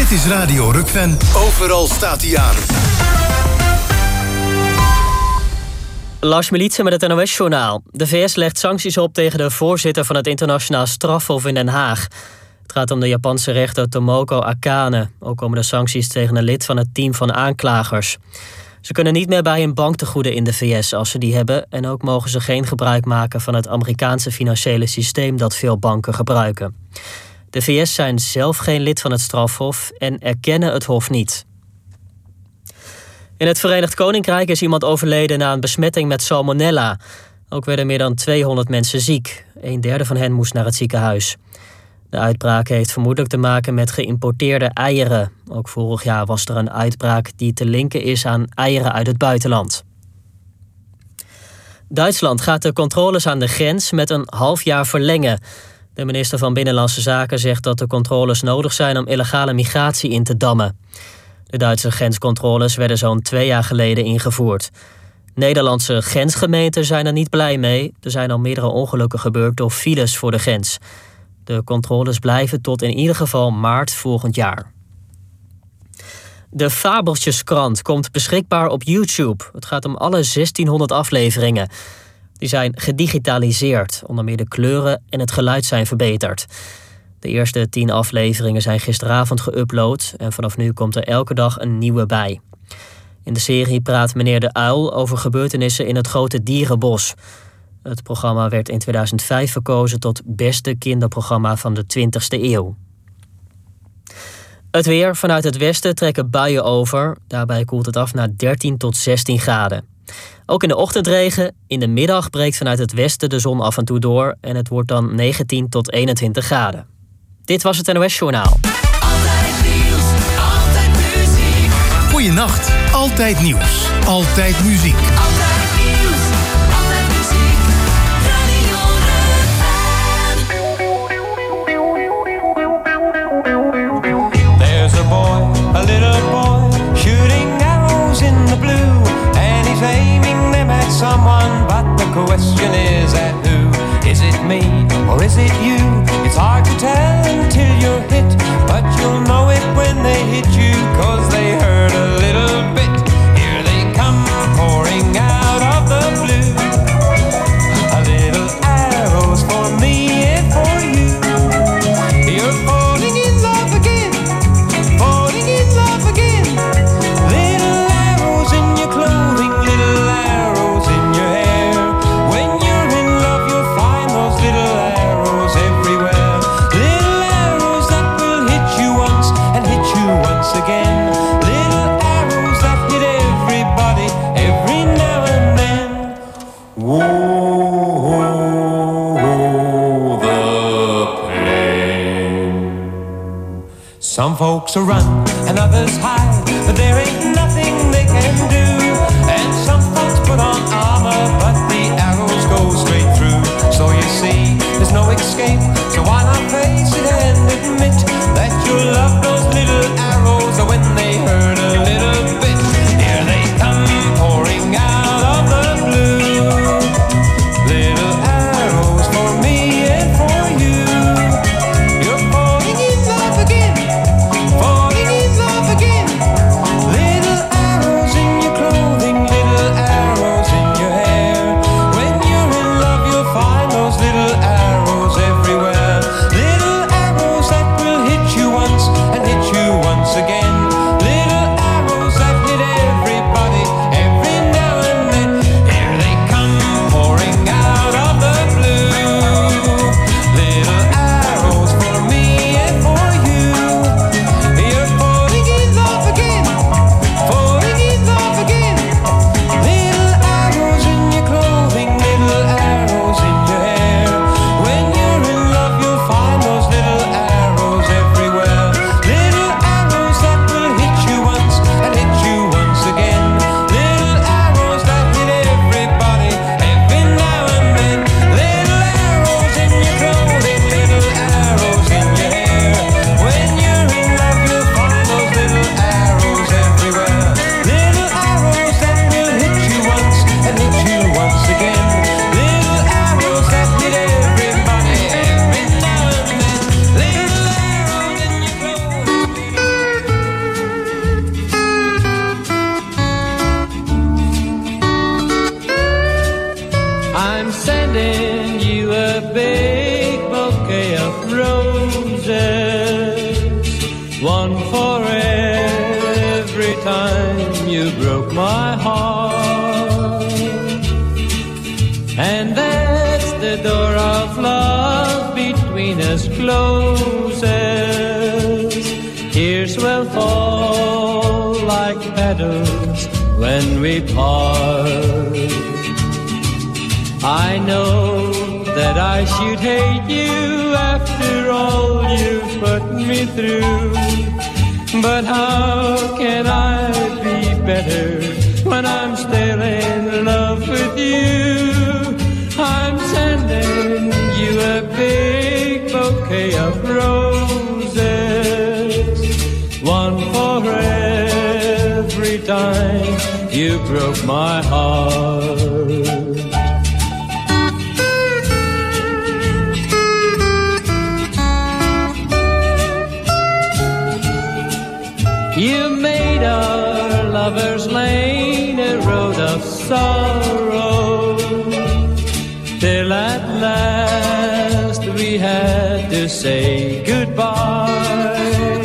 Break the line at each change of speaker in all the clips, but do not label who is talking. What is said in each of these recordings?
Dit is Radio Rukven. Overal staat hij aan.
Lars Militsen met het NOS-journaal. De VS legt sancties op tegen de voorzitter van het internationaal strafhof in Den Haag. Het gaat om de Japanse rechter Tomoko Akane. Ook komen de sancties tegen een lid van het team van aanklagers. Ze kunnen niet meer bij een banktegoeden in de VS als ze die hebben. En ook mogen ze geen gebruik maken van het Amerikaanse financiële systeem dat veel banken gebruiken. De VS zijn zelf geen lid van het strafhof en erkennen het hof niet. In het Verenigd Koninkrijk is iemand overleden na een besmetting met salmonella. Ook werden meer dan 200 mensen ziek. 1/3 van hen moest naar het ziekenhuis. De uitbraak heeft vermoedelijk te maken met geïmporteerde eieren. Ook vorig jaar was er een uitbraak die te linken is aan eieren uit het buitenland. Duitsland gaat de controles aan de grens met een half jaar verlengen. De minister van Binnenlandse Zaken zegt dat de controles nodig zijn om illegale migratie in te dammen. De Duitse grenscontroles werden zo'n 2 jaar geleden ingevoerd. Nederlandse grensgemeenten zijn er niet blij mee. Er zijn al meerdere ongelukken gebeurd door files voor de grens. De controles blijven tot in ieder geval maart volgend jaar. De Fabeltjeskrant komt beschikbaar op YouTube. Het gaat om alle 1600 afleveringen. Die zijn gedigitaliseerd. Onder meer de kleuren en het geluid zijn verbeterd. De eerste 10 afleveringen zijn gisteravond geüpload en vanaf nu komt er elke dag een nieuwe bij. In de serie praat meneer De Uil over gebeurtenissen in het grote dierenbos. Het programma werd in 2005 verkozen tot beste kinderprogramma van de 20e eeuw. Het weer. Vanuit het westen trekken buien over. Daarbij koelt het af naar 13 tot 16 graden. Ook in de ochtendregen. In de middag breekt vanuit het westen de zon af en toe door. En het wordt dan 19 tot 21 graden. Dit was het NOS-journaal.
Altijd nieuws, altijd muziek.
Goeienacht. Altijd nieuws. Altijd muziek.
Altijd nieuws, altijd muziek. Radio Rukven.
There's a boy, a little boy, shooting arrows in the blue. And he's aiming them at someone, but the question is at who? Is it me or is it you? It's hard to tell until you're hit, but you'll know it when they hit you, 'cause they hurt a little bit. Here they come pouring out of the blue. A little arrows for me and for you. You're falling in love again, falling in love again. Little arrows in your clothing, little arrows in your hair. When you're in love you'll find those little arrows everywhere. Little arrows that will hit you once and hit you once again. Little arrows that hit everybody every now and then. Whoa, the pain. Some folks are run and others hide, but there ain't nothing they can do. And some folks put on armor, but the arrows go straight through. So you see, there's no escape. So why not face it and admit that you love those little arrows when they hurt a little bit? Here they come pouring out of the blue. Little arrows for me and for you. You're falling in love again, falling in love again. Little arrows in your clothing, little arrows in your hair. When you're in love you'll find those little arrows everywhere. Little arrows that will hit you once and One for every time you broke my heart. And that's the door of love between us closes. Tears will fall like petals when we part. I know that I should hate you after all you've put me through. But how can I be better when I'm still in love with you? I'm sending you a big bouquet of roses, one for every time you broke my heart. You made our lover's lane a road of sorrow, till at last we had to say goodbye.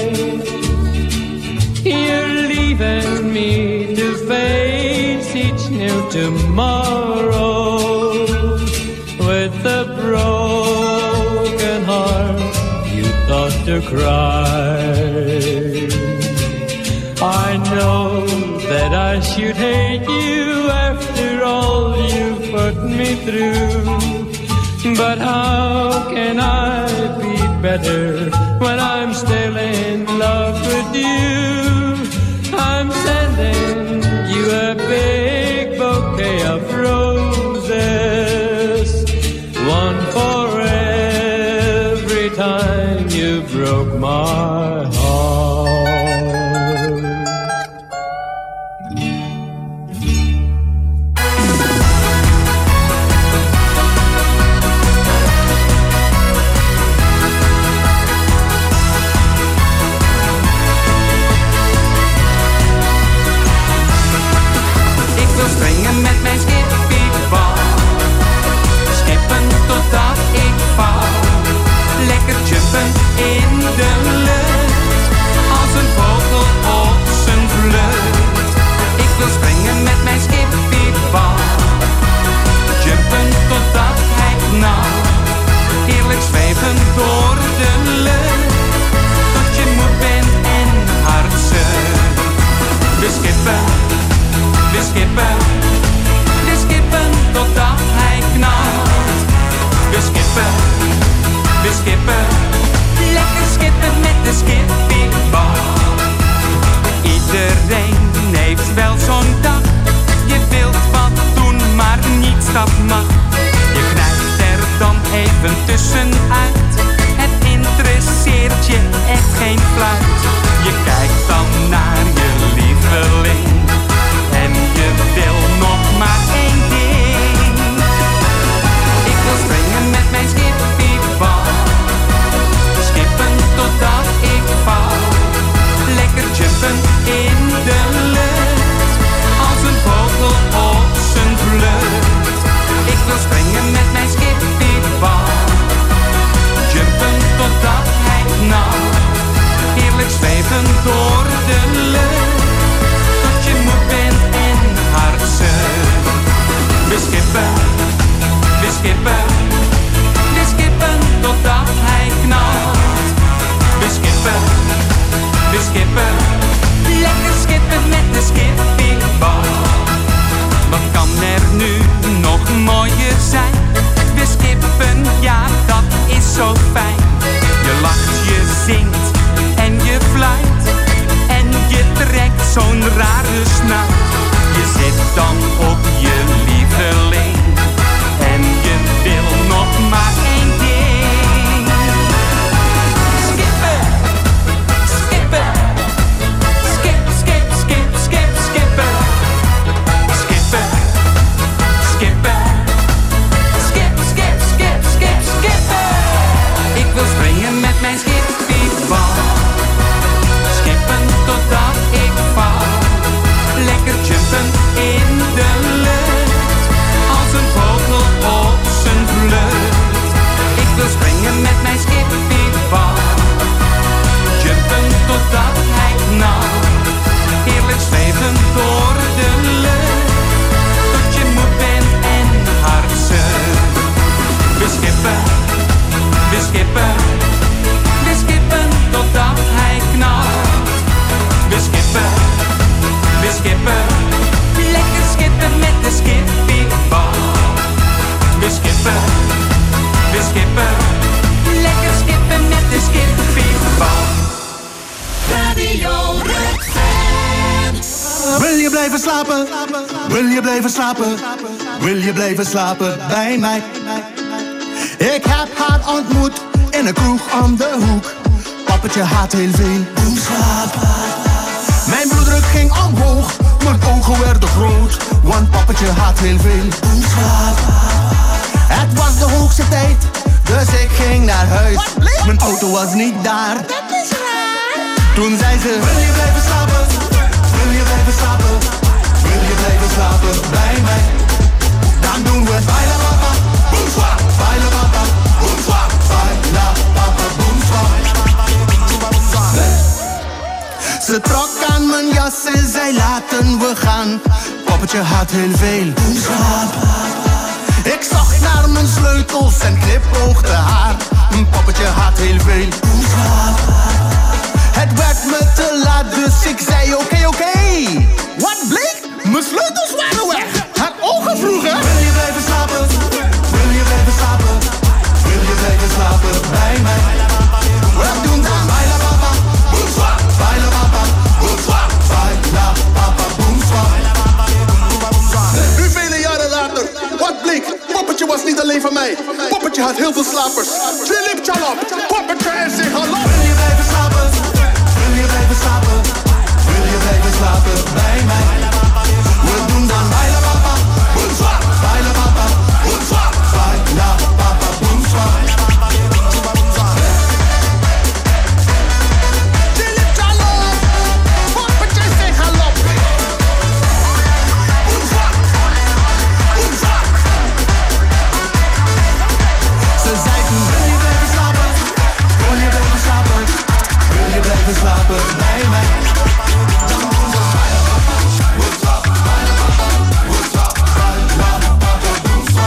You're leaving me to face each new tomorrow with a broken heart you thought to cry. I know that I should hate you after all you put me through. But how can I be better when I'm still in love with you? I'm sending you a big bouquet of roses, one for every time you broke my heart.
Springen met mijn skippiebal, skippen totdat ik val. Lekker jumpen in de lucht, als een vogel op zijn vlucht. Ik wil springen met mijn skippiebal, jumpen totdat hij knalt. Heerlijk zweven door de lucht, tot je moe bent en hard zucht. We skippen totdat hij knalt. We skippen, lekker skippen met de skippiebal. Iedereen heeft wel zo'n dag, je wilt wat doen, maar niets dat mag. Je knijpt er dan even tussenuit, het interesseert je echt geen fluit. Je kijkt dan naar je lieveling en je wil nog maar één ding. Ik wil springen met mijn skippiebal, skippen totdat ik val. Lekker jumpen in de lucht, als een vogel op zijn vlucht. Ik wil springen met mijn skippiebal, jumpen totdat hij knalt. Heerlijk zweven door de lucht, tot je moe bent en hard zucht. We skippen totdat hij knalt. We skippen, lekker skippen met de skippiebal. Wat kan er nu nog mooier zijn? We skippen, ja dat is zo fijn. Je lacht, je zingt en je fluit en je
Wil je blijven slapen? Wil je blijven slapen? Wil je blijven slapen bij mij? Ik heb haar ontmoet in een kroeg om de hoek. Pappetje haat heel veel boemslaap. Mijn bloeddruk ging omhoog, mijn ogen werden groot. Want pappetje haat heel veel boemslaap. Het was de hoogste tijd, dus ik ging naar huis. Mijn auto was niet daar. Dat is raar. Toen zei ze: wil je blijven slapen? Wil je blijven slapen? Wil je blijven slapen bij mij? Dan doen we baila papa, boemswa, baila papa, boemswa, baila papa, boemswa. Ze trok aan mijn jas en zei: laten we gaan. Poppetje had heel veel boemswa. Ik zocht naar mijn sleutels en knipoogde haar. Mijn poppetje had heel veel boemswa. Het werd me te laat, dus ik zei oké. Wat bleek? Mijn sleutels waren weg. Heb ogen vroegen. Wil je blijven slapen? Wil je blijven slapen? Wil je blijven slapen bij mij? We doen dan baila papa, boemswa, baila papa, boemswa, baila papa, boemswa. Nu vele jaren later, wat bleek? Poppetje was niet alleen van mij. Poppetje had heel veel slapers. Philip Chalop, Poppetje en zich hallo. Wil je blijven slapen? Wil je blijven slapen? Wil je blijven slapen bij mij? We doen dan baila papa, boemswa, baila papa, boemswa, baila papa, boemswa. Philip Chalop, Poppetje en zich hallo. Boemswa, boemswa. Ze zei toen: wil je blijven slapen? Wil je blijven slapen? Wil je blijven slapen bij mij? Dan doen we baila papa, boemswa, baila papa, boemswa, baila papa, boemswa.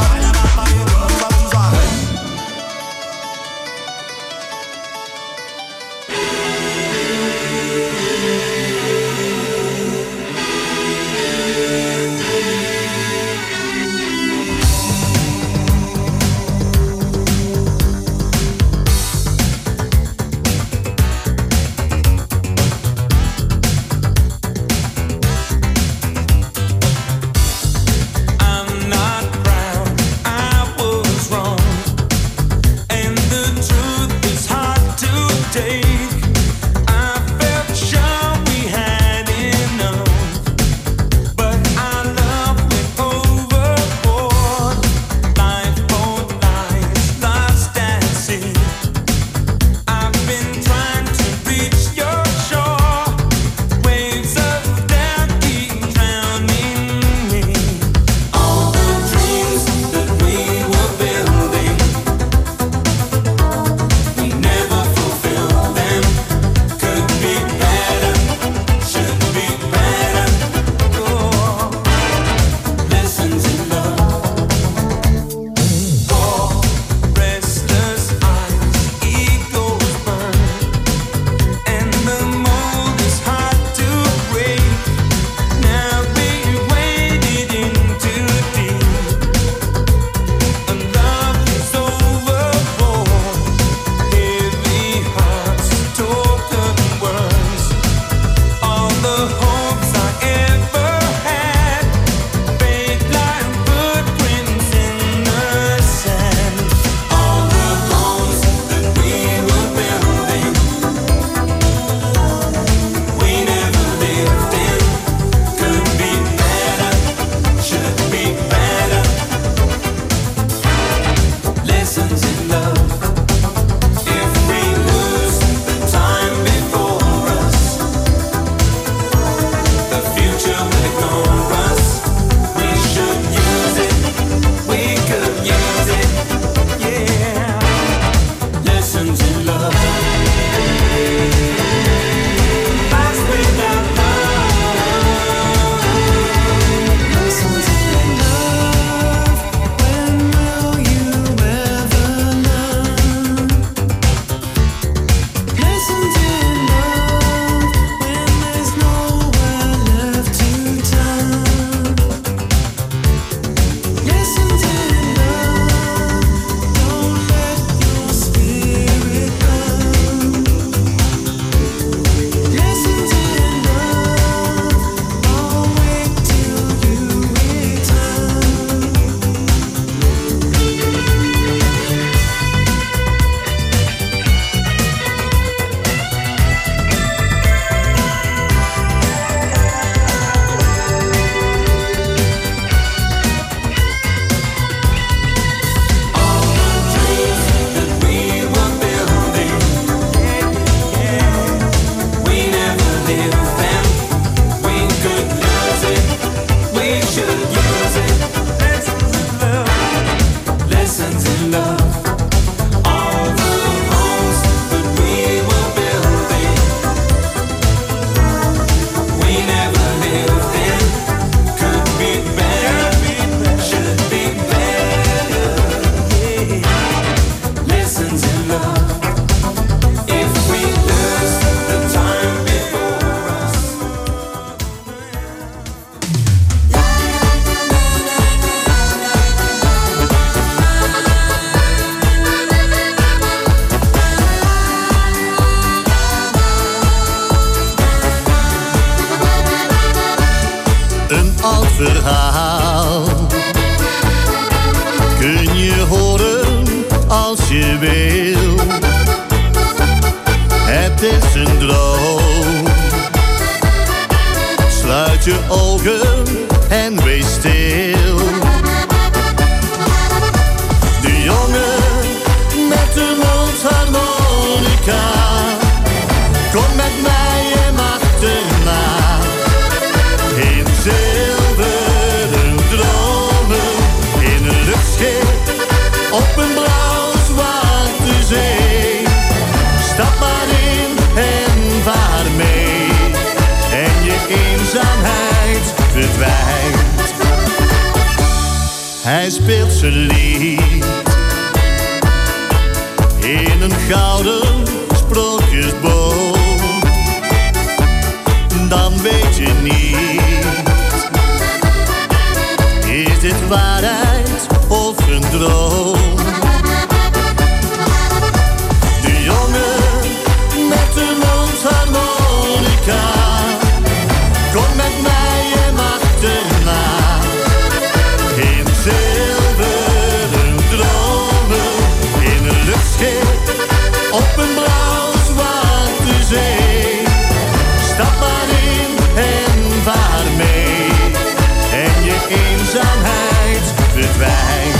verhaal kun je horen als je wil. Het is een droom. Sluit je ogen en wees stil. De jongen met de mondharmonica, kom met mij hem achterna. In zilveren dromen, in een luchtschip, op een blauw-zwarte zee. Stap maar in en vaar mee, en je eenzaamheid verdwijnt. Hij speelt zijn lied in een gouden sprookjesboom. Dan weet je niet, is dit waarheid of een droom? De jongen met de mondharmonica, kom met mij hem achterna. In zilveren dromen, in een luchtschip, op een blauw-zwarte zee. Stap maar in en vaar mee, en je eenzaamheid verdwijnt.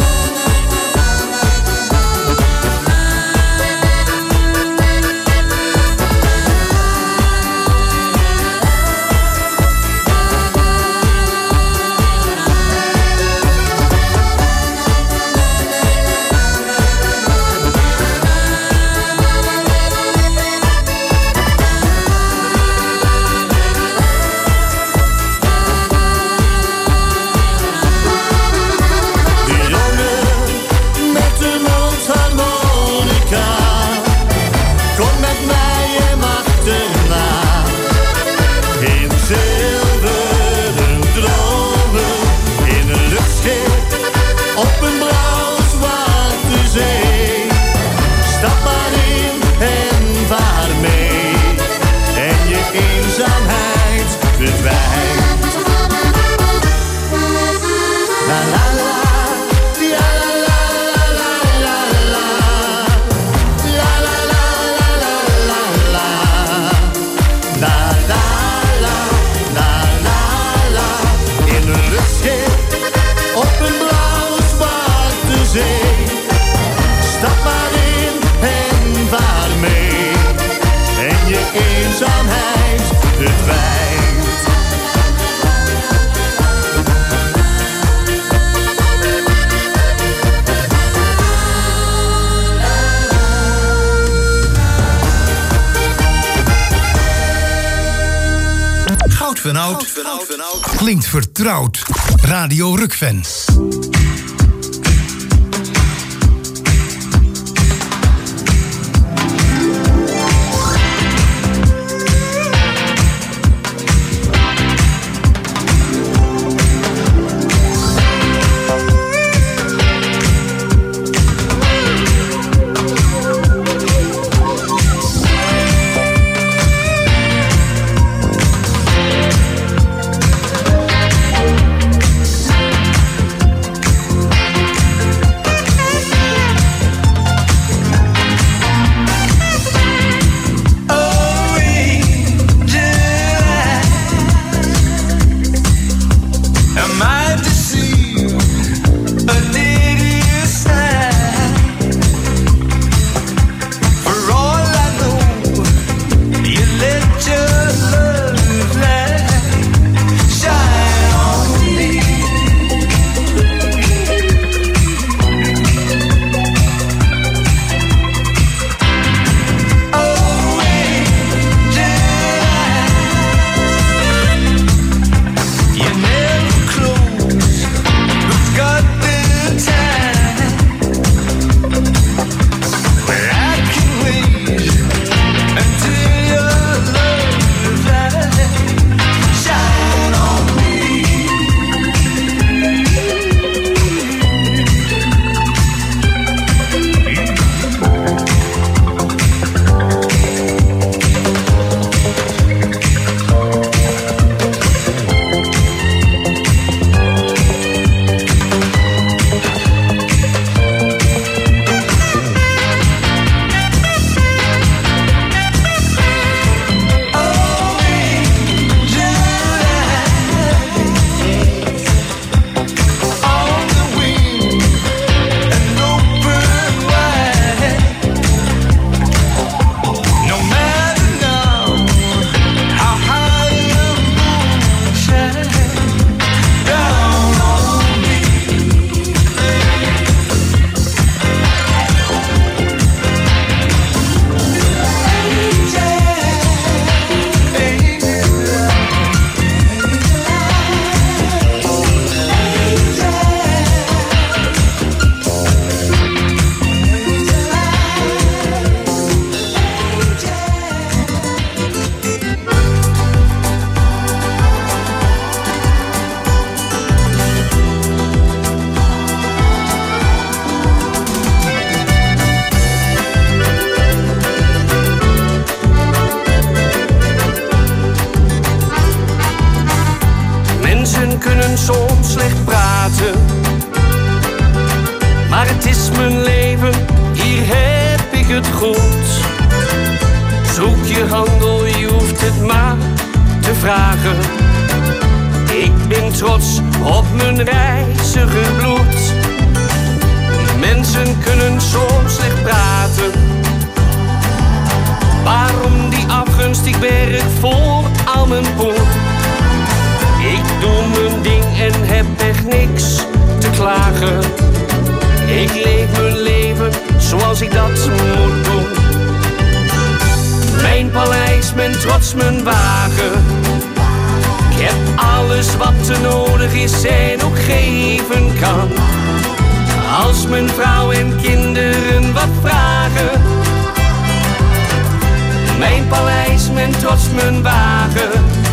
Klinkt vertrouwd. Radio Rukven.
soms slecht praten. Maar het is mijn leven, hier heb ik het goed. Zoek je handel, je hoeft het maar te vragen. Ik ben trots op mijn reiziger bloed. Mensen kunnen soms slecht praten. Waarom die afgunst, ik werk voor al mijn poen. Ik doe mijn ding en heb echt niks te klagen. Ik leef mijn leven zoals ik dat moet doen. Mijn paleis, mijn trots, mijn wagen. Ik heb alles wat er nodig is en ook geven kan. Als mijn vrouw en kinderen wat vragen. Mijn paleis, mijn trots, mijn wagen.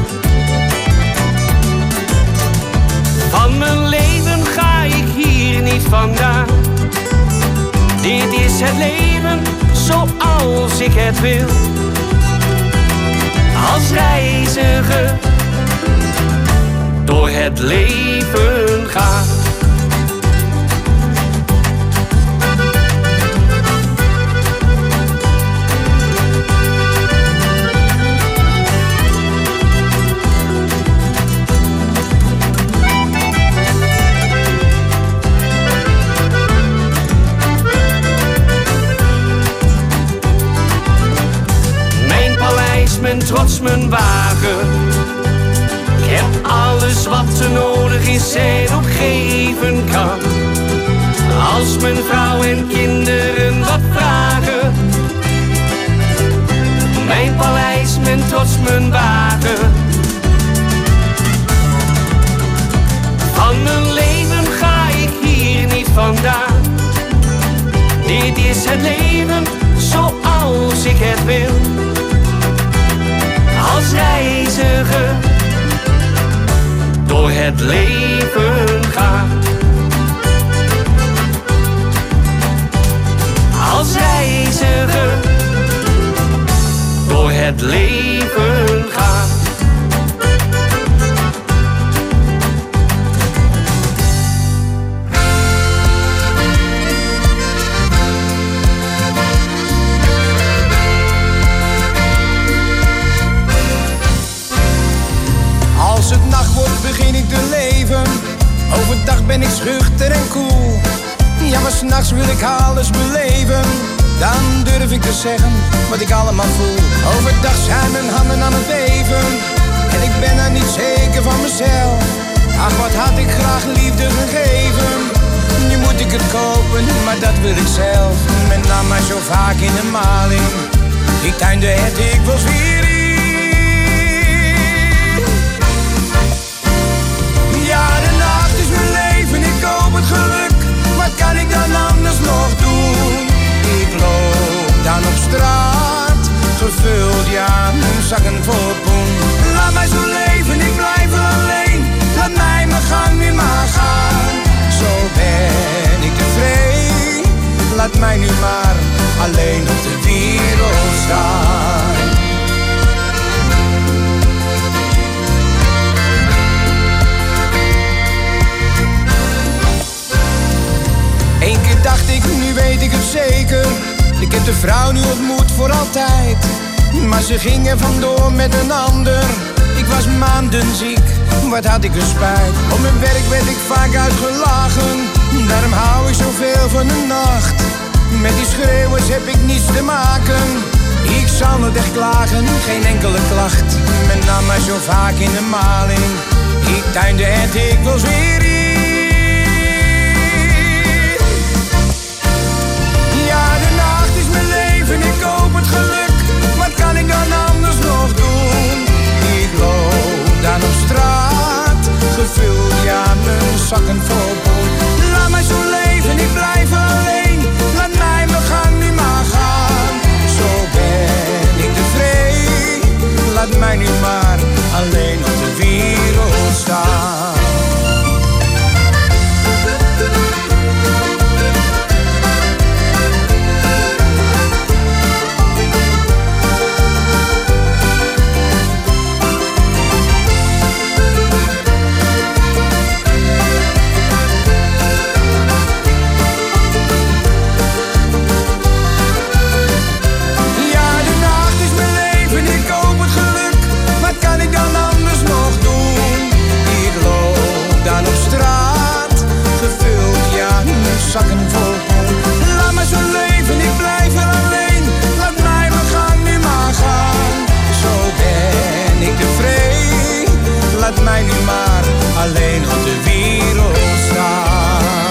Van mijn leven ga ik hier niet vandaan. Dit is het leven zoals ik het wil. Als reiziger door het leven gaan. Mijn trots, mijn wagen. Ik heb alles wat er nodig is en ook geven kan. Als mijn vrouw en kinderen wat vragen. Mijn paleis, mijn trots, mijn wagen. Van mijn leven ga ik hier niet vandaan. Dit is het leven zoals ik het wil. Als reiziger door het leven gaan. Als reiziger door het leven gaan.
Als het nacht wordt begin ik te leven. Overdag ben ik schuchter en koel. Ja, maar 's nachts wil ik alles beleven. Dan durf ik te zeggen wat ik allemaal voel. Overdag zijn mijn handen aan het weven. En ik ben er niet zeker van mezelf. Ach, wat had ik graag liefde gegeven. Nu moet ik het kopen, maar dat wil ik zelf. Men nam mij zo vaak in de maling. Ik tuinde het dikwijls weer in. Ja, de nacht is mijn leven, ik koop het geluk. Wat kan ik dan anders nog doen? Ik loop dan op straat, gevuld, ja, mijn zakken vol poen. Laat mij zo leven, ik blijf alleen. Laat mij mijn gang nu maar gaan. Zo ben ik tevreden. Laat mij nu maar alleen op de wereld staan. Eén keer dacht ik, nu weet ik het zeker. Ik heb de vrouw nu ontmoet voor altijd. Maar ze ging er vandoor met een ander. Ik was maanden ziek, wat had ik een spijt. Op mijn werk werd ik vaak uitgelachen. Daarom hou ik zoveel van de nacht. Met die schreeuwers heb ik niets te maken. Ik zal nooit echt klagen, geen enkele klacht. Men nam mij zo vaak in de maling. Ik tuinde het dikwijls weer in. Ja, de nacht is mijn leven, ik koop het geluk. Wat kan ik dan anders nog doen? Ik loop dan op straat, gevuld, ja, mijn zakken vol poen. Laat mij zo leven, ik blijf alleen. Laat mij mijn gang nu maar gaan. Zo ben ik tevreden. Laat mij nu maar alleen op de wereld staan. zakken vol. Laat me zo leven, ik blijf er alleen. Laat mij mijn gang nu maar gaan. Zo ben ik tevreden. Laat mij nu maar alleen op de wereld staan.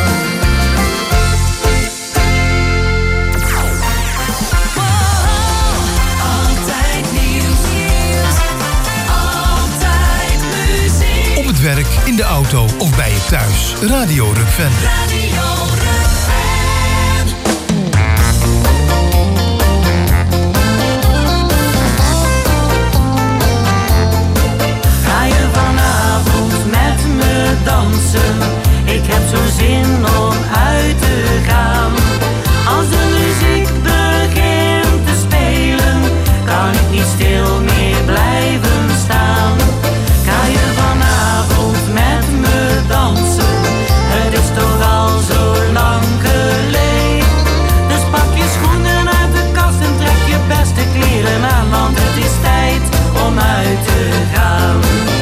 Altijd nieuws. Altijd muziek.
Op het werk, in de auto of bij je thuis. Radio Rukven.
Radio Rukven.
Ga je vanavond met me dansen? Ik heb zo'n zin om uit te gaan. Als de muziek begint te spelen, kan ik niet stil meer blijven staan. Ga je vanavond met me dansen? Het is toch al zo lang geleden. Dus pak je schoenen uit de kast en trek je beste kleren aan, want het is tijd om uit te gaan.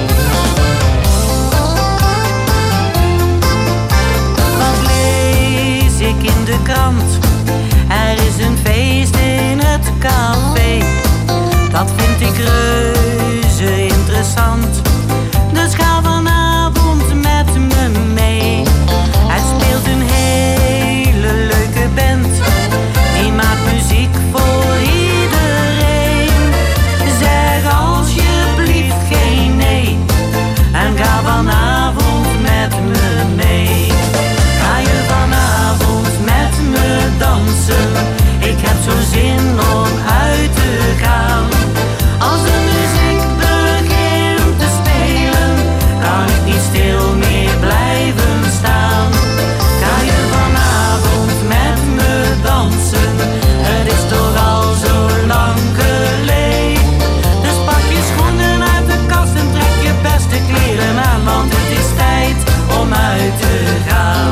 Wat lees ik in de krant? Er is een feest in het café. Dat vind ik reuze interessant. Dus ga vanavond met me mee. Het speelt een hele leuke band. Die maakt muziek voor iedereen. Zeg alsjeblieft geen nee. En ga vanavond met me mee. Ga je vanavond met me dansen? Ik heb zo'n zin om uit te gaan. Als de muziek begint te spelen, kan ik niet stil meer blijven staan. Ga je vanavond met me dansen? Het is toch al zo lang geleden. Dus pak je schoenen uit de kast en trek je beste kleren aan, want het is tijd om uit te gaan.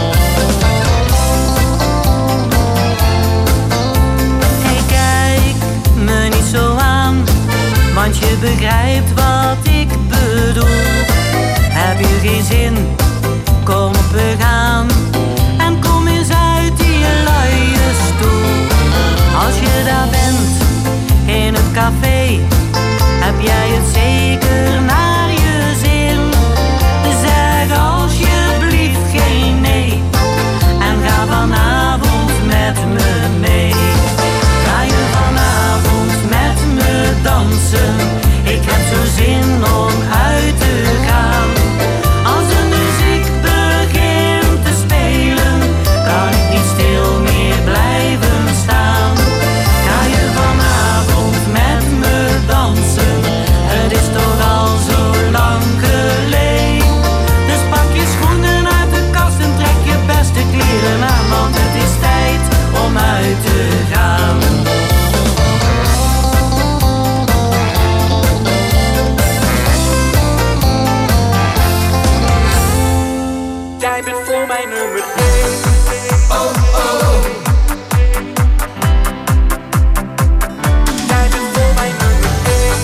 Hey, kijk me niet zo aan, want je begrijpt wat ik bedoel. Heb je geen zin? Kom op, we gaan. En kom eens uit die luie stoel. Als je daar bent, in het café, heb jij het zeker naar je zin. Zeg alsjeblieft geen nee. En ga vanavond met me mee. Ga je vanavond met me dansen? Ik heb zo'n zin om uit te gaan. Als de muziek begint te spelen, kan ik niet stil meer blijven staan. Ga je vanavond met me dansen? Het is toch al zo lang geleden. Dus pak je schoenen uit de kast en trek je beste kleren aan, want het is tijd om uit te gaan.
Jij bent voor mij nummer 1. Jij bent voor mij nummer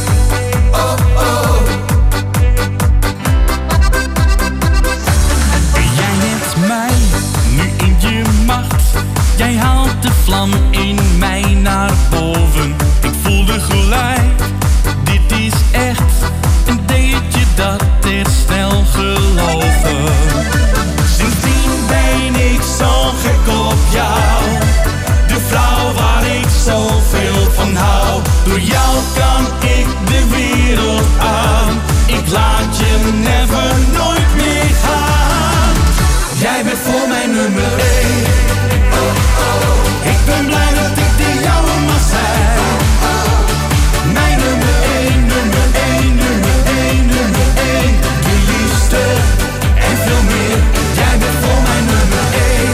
1.
Jij hebt mij nu in je macht. Jij haalt de vlam in mij naar boven. Ik voelde gelijk, dit is echt. En deed je dat er snel geloven. Sindsdien ben ik zo gek op jou. De vrouw waar ik zoveel van hou. Door jou kan ik de wereld aan. Ik laat je never nooit meer gaan. Jij bent voor mij nummer 1. Ik ben blij dat ik de jouwe mag zijn. Mijn nummer 1, nummer 1, nummer 1, nummer 1. De liefste en veel meer. Jij bent voor mij nummer 1.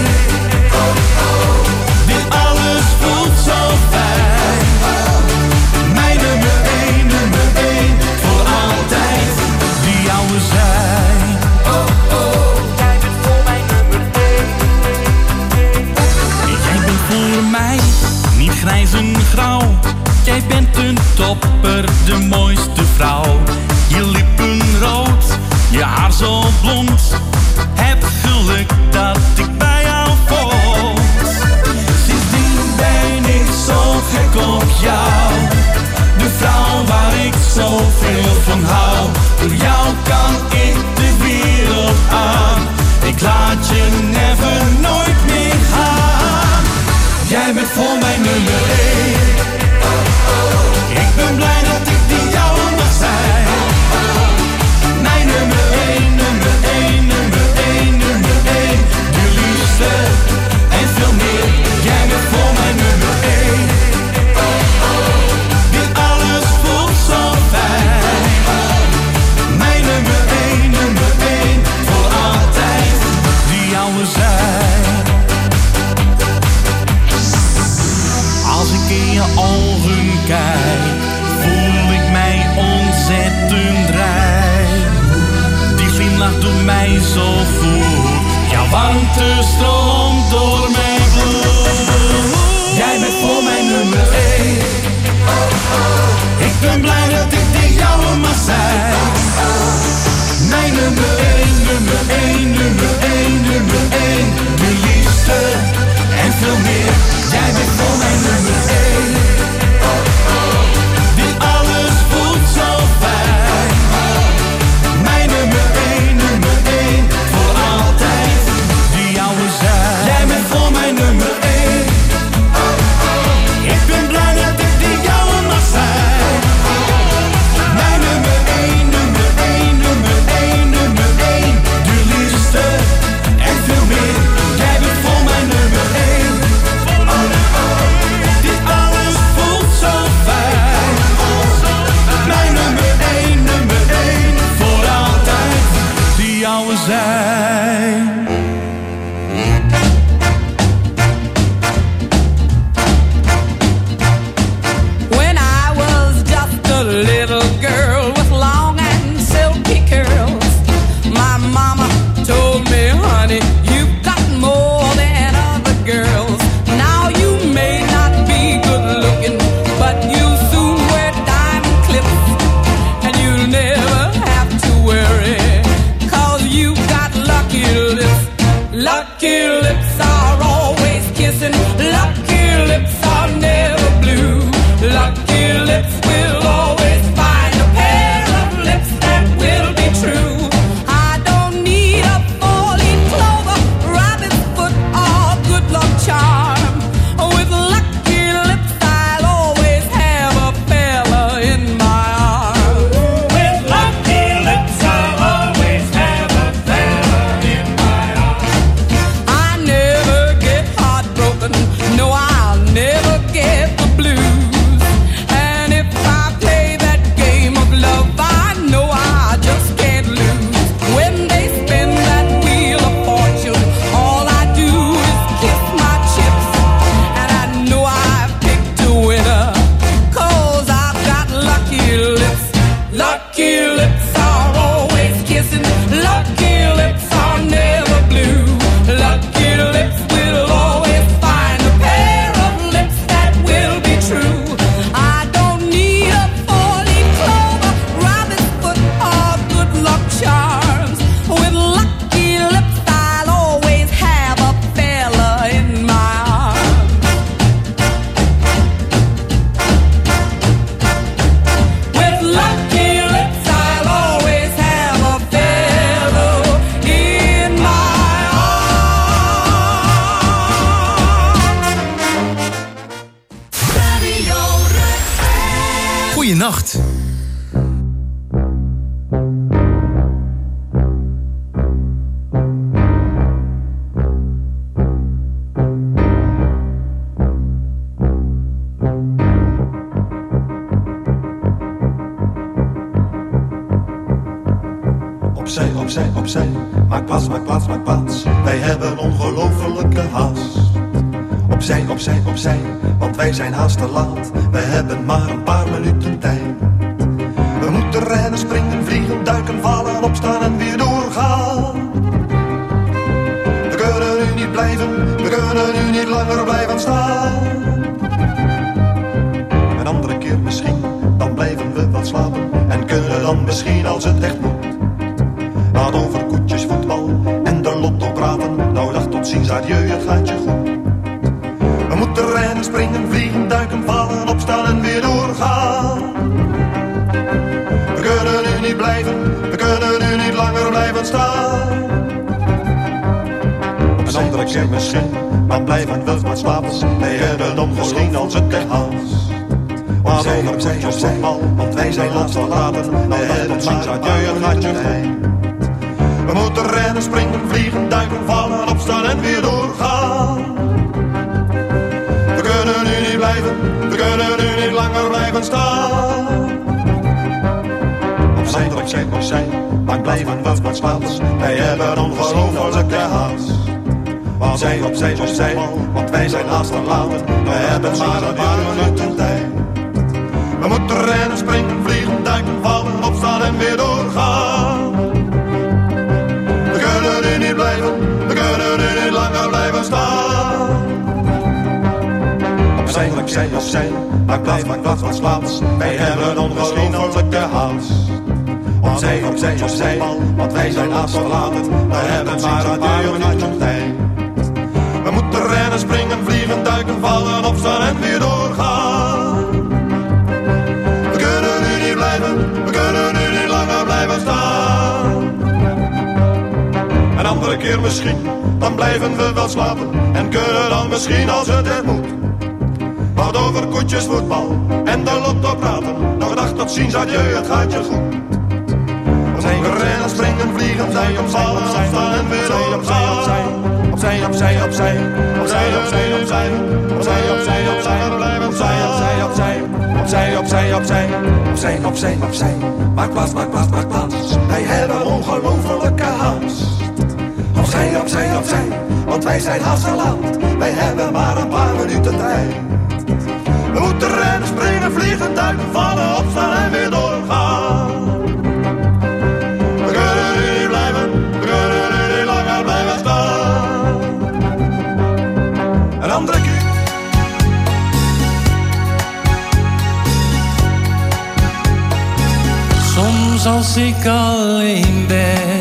Dit alles voelt zo fijn. Mijn nummer 1, nummer 1. Voor altijd die jouwe zijn.
Jij bent voor mij nummer 1.
Jij bent voor mij niet grijs en grauw. Jij bent een topper, de mooiste vrouw. Je lippen rood, je haar zo blond. Het geluk dat ik bij jou die jou maar zijn. Mijn nummer 1, nummer 1, nummer 1, nummer 1. De liefste en veel meer. Jij bent voor mij nummer 1. Die alles voelt zo fijn. Mijn nummer 1, nummer 1. Voor altijd die jouwe zijn. Jij bent voor mij nummer 1. Ik ben blij dat ik die jouwe mag zijn. Mijn nummer 1, nummer 1, nummer 1, nummer 1. De liefste en veel meer. Jij bent voor mij nummer 1. Dit alles voelt zo fijn. Mijn nummer 1, nummer 1. Voor altijd die jouwe zijn.
When I was just a little girl with long and silky curls, my mama told me, honey, you've got more than other girls. Now you may not be good looking, but you'll soon wear diamond clips, and you'll never have to worry, 'cause you've got lucky lips. Lucky lips are always kissing. Lucky lips are never blue. Lucky lips will always find a pair of lips that will be true. I don't need a four-leaf clover, rabbit's foot, or good luck charm. With lucky lips I'll always have a fella in my arms. With lucky lips I'll always have a fella in my arms. I never get heartbroken, no, I'll never get the blues. And if I play that game of love, I know I just can't lose. When they spin that wheel of fortune, all I do is kiss my chips, and I know I've picked a winner, 'cause I've got lucky lips. Lucky lips are always kissing. Lucky lips are never blue. Lucky lips will always find a pair of lips that will be true. I don't need a four-leaf clover, rabbit's foot, or good luck charms. With lucky lips I'll always have a fella in my arms. With lucky lips I'll always have a fella in my
Radio Rug.
Goeienacht.
Opzij, opzij, opzij, maak plaats, maak plaats, maak plaats. Wij hebben ongelofelijke haast. Opzij, opzij, opzij, want wij zijn haast te laat. Wij hebben maar een paar minuten tijd. We moeten rennen, springen, vliegen, duiken, vallen, opstaan en weer doorgaan. We kunnen nu niet blijven, we kunnen nu niet langer blijven staan. Een andere keer misschien, dan blijven we wel slapen. En kunnen dan misschien als het echt moet. Laat over koetjes, voetbal en de lotto praten. Nou dag tot ziens, adieu, het gaat je goed. We moeten rennen, springen, vliegen, duiken, vallen, opstaan en weer doorgaan. We kunnen nu niet blijven, we kunnen nu niet langer blijven staan. Een andere keer misschien, dan blijven we maar slapen. Wij hebben dan misschien als het echt haast. Laat over koetjes, voetbal, want wij zijn laatst te laten. Nou dag tot ziens, adieu, het gaat je goed. We moeten rennen, springen, vliegen, duiken, vallen, opstaan en weer doorgaan. We kunnen nu niet blijven, we kunnen nu niet langer blijven staan. Opzij, opzij, opzij, maar blijven we maar slapen. Wij hebben ongelofelijke haast. Opzij, opzij, opzij, want wij zijn haast te laten. We hebben maar een paar minuten tijd. We moeten rennen, springen, vliegen, duiken, vallen, opstaan en weer doorgaan. We kunnen nu niet blijven, we kunnen nu niet langer blijven staan. Opzij, opzij, opzij, maak plaats wat slaapt. Wij hebben ongelooflijke haast. Opzij, want wij zijn haast verlaten. We hebben maar een paar uurtjes tijd. We moeten rennen, springen, vliegen, duiken, vallen, opstaan en weer doorgaan. We kunnen nu niet blijven, we kunnen nu niet langer blijven staan. Een andere keer misschien, dan blijven we wel slapen. En kunnen dan misschien als het er moet. Wat over koetjes, voetbal en de lotto praten. Nog dag tot ziens, adieu, het gaat je goed. We rennen, springen, vliegen, duiken, vallen, opstaan en weer doorgaan. Opzij, opzij, opzij, opzij, opzij, opzij, opzij, opzij, opzij, opzij, opzij, opzij, opzij, opzij, opzij, opzij, opzij, opzij. Maak plaats, maak plaats, maak plaats. Wij hebben ongelofelijke haast. Opzij, opzij, opzij, want wij zijn haast te laat. Wij hebben maar een paar minuten tijd. We moeten rennen, springen, vliegen, duiken, vallen, opstaan en weer doorgaan. We kunnen nu niet blijven, we kunnen nu niet langer blijven staan. Een andere keer.
Soms als ik alleen ben,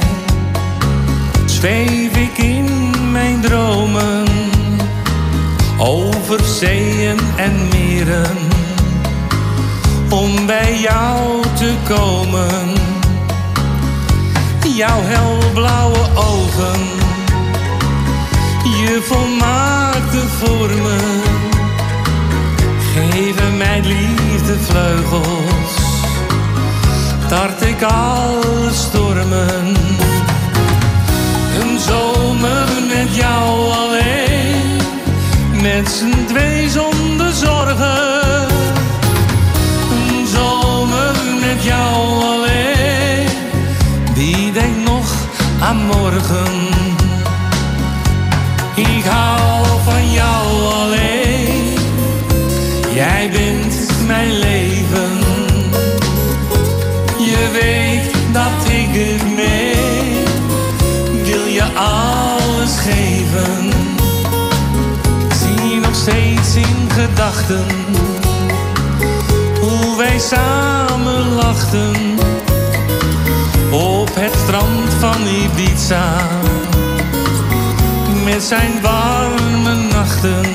zweef ik in mijn dromen over zeeën en meren, om bij jou te komen. Jouw helblauwe ogen, je volmaakte vormen, geven mij liefdevleugels, tart ik alle stormen. Een zomer met jou alleen, met z'n twee zonder zorgen. Een zomer met jou alleen, wie denkt nog aan morgen? Ik hou van jou alleen, jij bent mijn leven. Je weet dat ik het meen, wil je alles geven. Zie nog steeds in gedachten hoe wij samen lachten op het strand van Ibiza, met zijn warme nachten.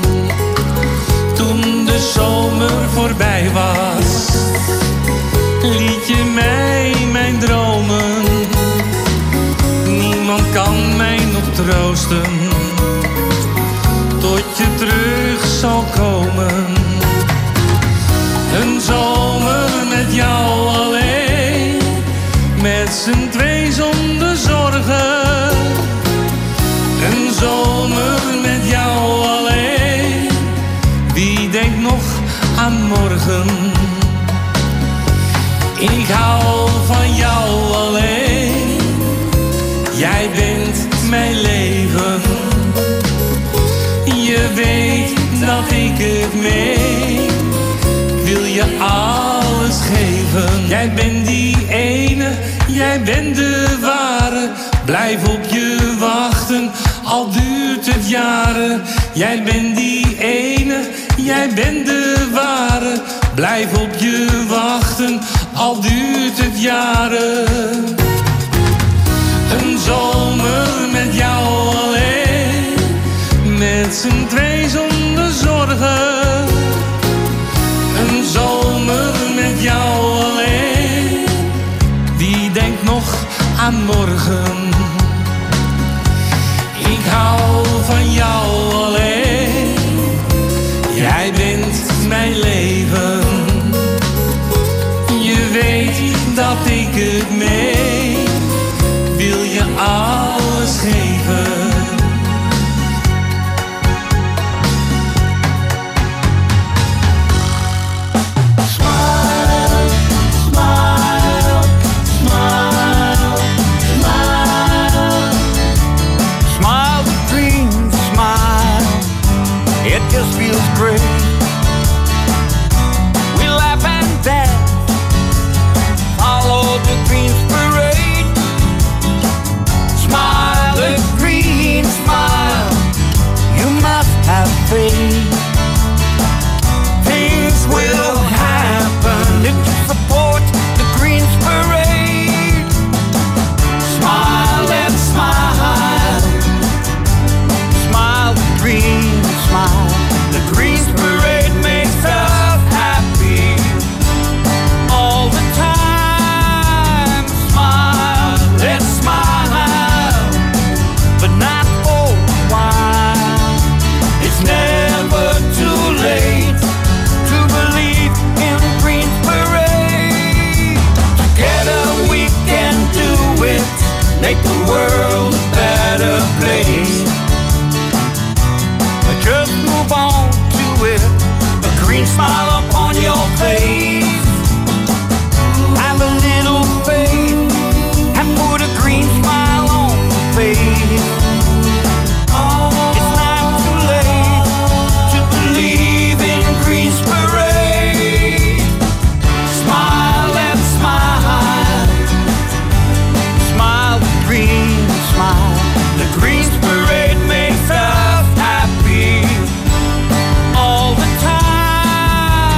Toen de zomer voorbij was, liet je mij mijn dromen. Niemand kan mij nog troosten, tot je terug zal komen. Een zomer met jou alleen, met z'n twee zonder zorgen. Een zomer met jou alleen, wie denkt nog aan morgen? Ik hou van jou alleen, jij bent mijn leven. Je weet dat ik het meen, wil je alles geven. Jij bent die ene, jij bent de ware. Blijf op je wachten, al duurt het jaren. Jij bent die ene, jij bent de ware. Blijf op je wachten, al duurt het jaren. Een zomer met jou alleen, met z'n twee zonder zorgen. Een zomer met jou alleen, wie denkt nog aan morgen? Ik hou van jou alleen, jij bent mijn leven. Je weet dat ik het meen, wil je alles geven.
Just feels great. We laugh and dance, follow the Queen's parade. Smile, the smile upon your face. Have a little faith and put a green smile on your face. It's not too late to believe in Green's Parade. Smile and smile, smile the green smile. The Green's Parade makes us happy all the time.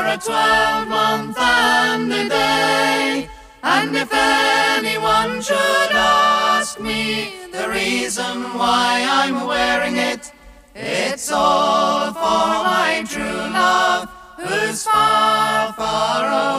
a 12-month and a day. And if anyone should ask me the reason why I'm wearing it, it's all for my true love, who's far, far away.